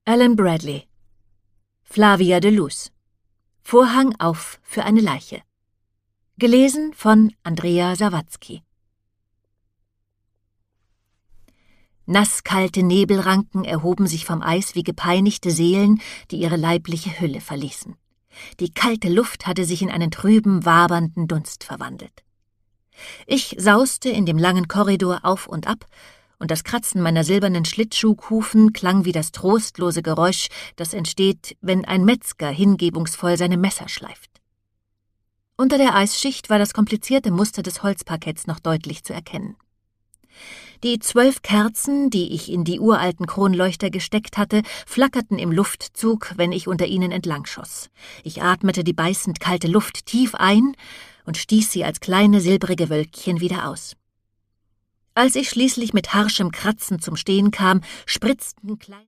Alan Bradley. Flavia de Luz. Vorhang auf für eine Leiche. Gelesen von Andrea Sawatzki. Nasskalte Nebelranken erhoben sich vom Eis wie gepeinigte Seelen, die ihre leibliche Hülle verließen. Die kalte Luft hatte sich in einen trüben, wabernden Dunst verwandelt. Ich sauste in dem langen Korridor auf und ab, und das Kratzen meiner silbernen Schlittschuhkufen klang wie das trostlose Geräusch, das entsteht, wenn ein Metzger hingebungsvoll seine Messer schleift. Unter der Eisschicht war das komplizierte Muster des Holzparketts noch deutlich zu erkennen. Die 12 Kerzen, die ich in die uralten Kronleuchter gesteckt hatte, flackerten im Luftzug, wenn ich unter ihnen entlangschoss. Ich atmete die beißend kalte Luft tief ein und stieß sie als kleine silbrige Wölkchen wieder aus. Als ich schließlich mit harschem Kratzen zum Stehen kam, spritzten kleine